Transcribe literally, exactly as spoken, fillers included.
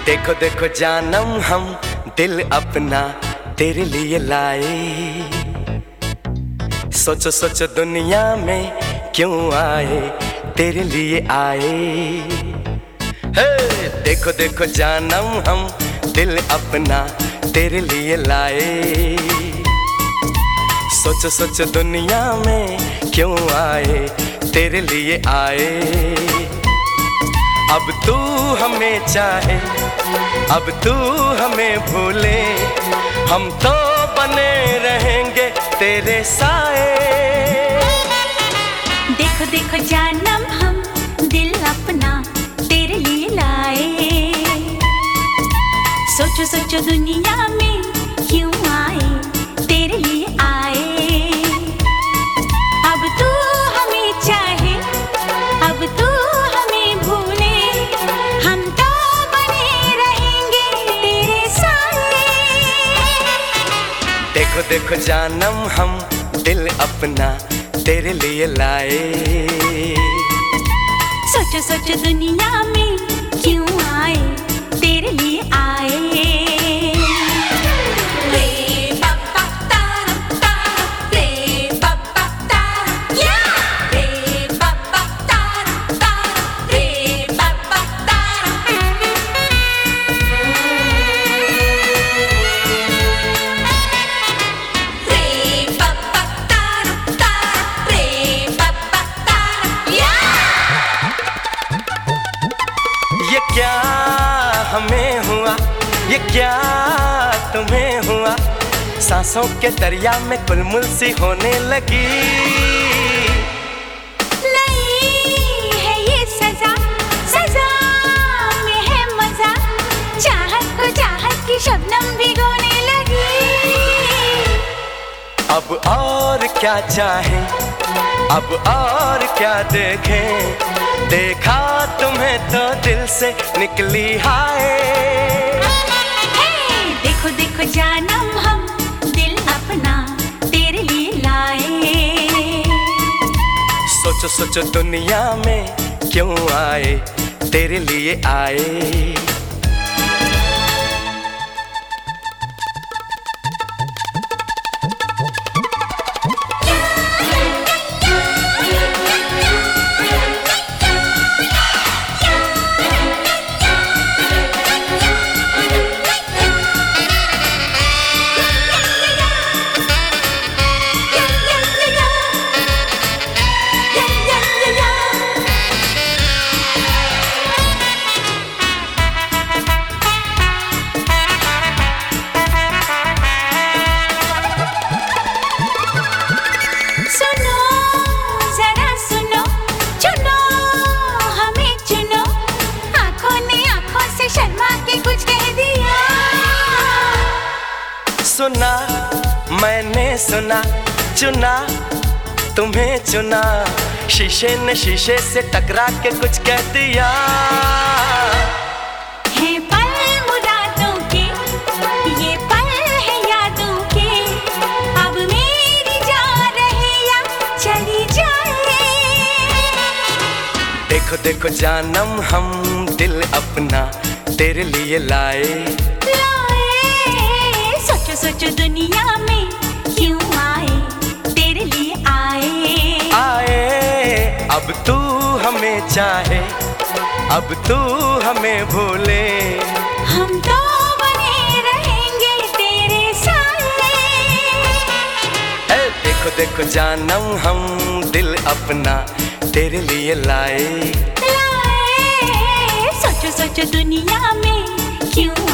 देखो देखो जानम हम दिल अपना तेरे लिए लाए। सोचो सोचो दुनिया में क्यों आए, तेरे लिए आए। हे देखो देखो जानम हम दिल अपना तेरे लिए लाए। सोचो सोचो दुनिया में क्यों आए, तेरे लिए आए। अब तू हमें चाहे, अब तू हमें भूले, हम तो बने रहेंगे तेरे साए। देखो देखो जानम हम दिल अपना तेरे लिए लाए। सोचो सोचो दुनिया में क्यों आए, तेरे लिए आए। अब तू हमें चाहे, अब तू हमें भूले, हम तो बने रहेंगे तेरे साए। देखो देखो जानम हम दिल अपना तेरे लिए लाए। सोचो सोचो दुनिया में क्यों आए, तेरे लिए आए। ये क्या हमें हुआ, ये क्या तुम्हें हुआ, सांसों के दरिया में कुलमुल सी होने लगी। नहीं है ये सजा, सजा में है मजा, चाहत को चाहत की शबनम भिगोने लगी। अब और क्या चाहे, अब और क्या देखें, देखा तुम्हें तो दिल से निकली हाय। देखो देखो जानम हम दिल अपना तेरे लिए लाए। सोचो सोचो दुनिया में क्यों आए, तेरे लिए आए। सुना मैंने सुना, चुना तुम्हें चुना, शीशे ने शीशे से टकरा के कुछ कह दिया। है पल मुरादों के, ये पल है यादों के, अब मेरी जा रहे या चली जाए। देखो देखो जानम हम दिल अपना तेरे लिए लाए। सोचो सोचो दुनिया में क्यों आए, तेरे लिए आए। आए अब तू हमें चाहे, अब तू हमें भूले, हम तो बने रहेंगे तेरे साए। देखो देखो जानम हम दिल अपना तेरे लिए लाए। लाए सोचो सोचो दुनिया में क्यों